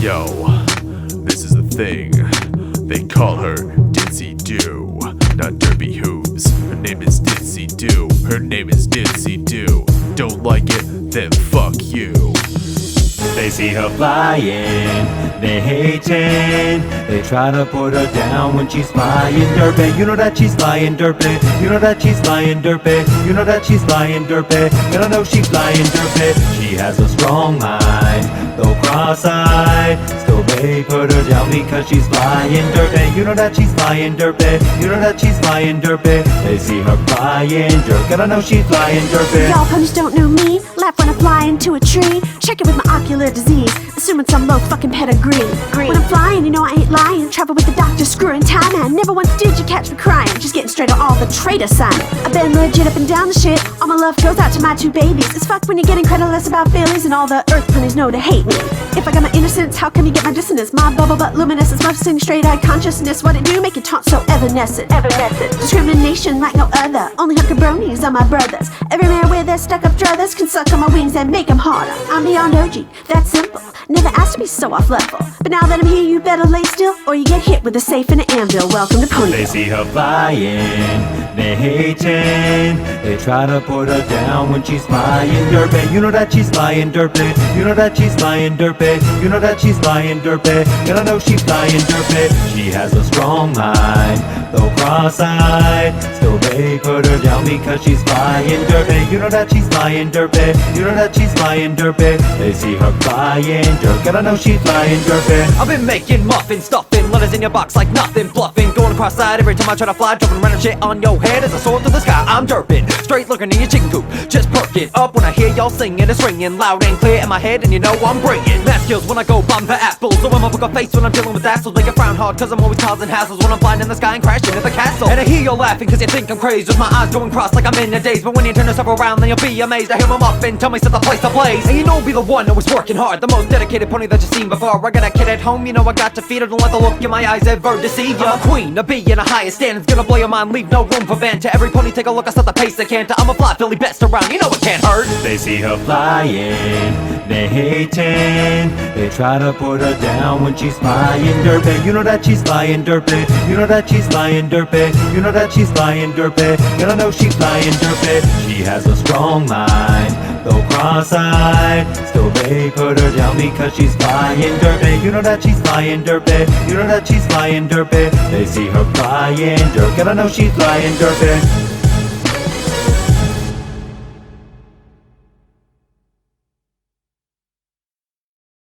Yo, this is the thing. They call her Ditzy Doo, not Derpy Hooves. Her name is Ditzy Doo. Her name is Ditzy Doo. Don't like it? Then fuck you. They see her flying, they hating. They try to put her down when she's flying derpy. You know that she's flying derpy. You know that she's flying derpy. You know that she's flying derpy. And I know she's flying derpy. She has a strong mind, though cross-eyed. Still they put her down because she's flying derpy. You know that she's flying derpy. You know that she's flying derpy. They see her flying derpy. And I know she's flying derpy. Y'all ponies don't know me. Laugh when I fly into a tree. Check it with my ocular disease, assuming some low fucking pedigree. When I'm flying, you know I ain't lying. Travel with the doctor, screwing time, man. Never once did you catch me crying. Just getting straight on all the traitor sign. I've been legit up and down the shit. All my love goes out to my two babies. It's fucked when you're getting credit about feelings, and all the earth ponies know to hate me. If I got my innocence, how come you get my dissonance? My bubble butt luminescence, mostly straight-eyed consciousness. What it do, make it taunt so evanescent. Discrimination like no other. Only hooker bronies are my brothers. Every man with their stuck-up druthers can suck on my wings and make them harder. I'm beyond OG, that's simple. Never asked to be so off level. But now that I'm here, you better lay still, or you get hit with a safe and an anvil. Welcome to Ponyville. They see her flying, they hating. They try to put her down when she's flying derpy. You know that she's flying derpy. You know that she's flying derpy. You know that she's flying derpy. And I know she's flying derpy. She has a strong mind, though cross-eyed. Still they put her down because she's flying derpy. You know that she's flying derpy. You know that she's flying derpy. They see her flying derpy. And I know she's flying derpy. I've been making muffins, stuffing letters in your box like nothing, bluffing, going cross-eyed every time I try to fly, jumping random shit on your head as I soar through the sky. I'm derping, straight looking in your chicken coop, just perk it up when I hear y'all singing. It's ringing loud and clear in my head, and you know I'm bringing math skills when I go bomb for apples. So I'm a poker face when I'm dealing with assholes. Make it frown hard cause I'm always causing hassles when I'm flying in the sky and crashing at the castle. And I hear y'all laughing cause you think I'm crazy, with my eyes going cross like I'm in a daze. But when you turn yourself around then you'll be amazed. I hear my muffin tell me set the place ablaze. And you know I'll be the one that was working hard, the most dedicated pony that you've seen before. I got a kid at home, you know I got to feed her. Don't let the look in my eyes ever deceive ya. I'm a queen, a bee in a higher standards, gonna blow your mind, leave no room for banter. Every pony take a look, I set the pace they can't. I'm a fly Philly best around, you know it can't hurt. They see her flying, they hating. They try to put her down when she's flying derpy. You know that she's flying derpy. You know that she's flying derpy. You know that she's flying derpy. And I know she's flying derpy. She has a strong mind, though cross-eyed. Still they put her down because she's flying derpy. You know that she's flying derpy. You know that she's flying derpy. They see her flying derpy. And I know she's flying derpy.